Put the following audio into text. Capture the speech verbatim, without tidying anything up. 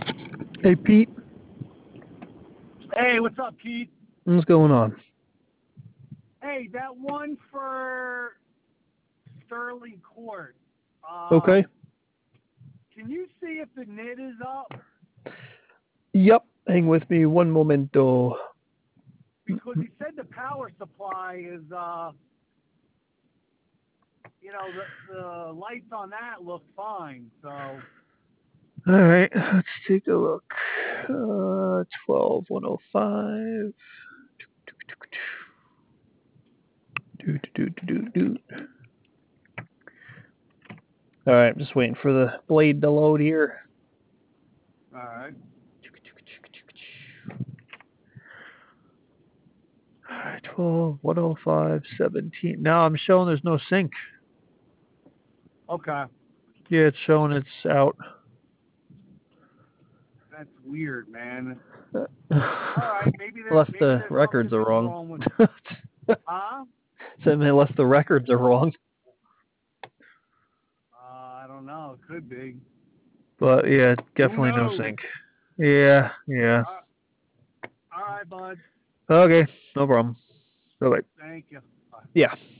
Hey, Pete. Hey, what's up, Keith? What's going on? Hey, that one for Sterling Court. Okay. Um, can you see if the N I T is up? Yep. Hang with me one momento. Because he said the power supply is, uh, you know, the, the lights on that look fine. So, All right. Let's take a look. Uh, twelve one oh five. Do, do, do, do, do. All right. I'm just waiting for the blade to load here. all right. All right. twelve one oh five seventeen. Now I'm showing there's no sync. Okay. Yeah, it's showing it's out. That's weird, man. Uh, All right. Maybe there, unless maybe the there's records something are wrong. wrong with, huh? So unless the records are wrong. Uh, I don't know. It could be. But yeah, Who definitely no knows? sync. Yeah, yeah. Uh, all right, bud. Okay, no problem. Bye bye. Thank you. Bye. Yeah.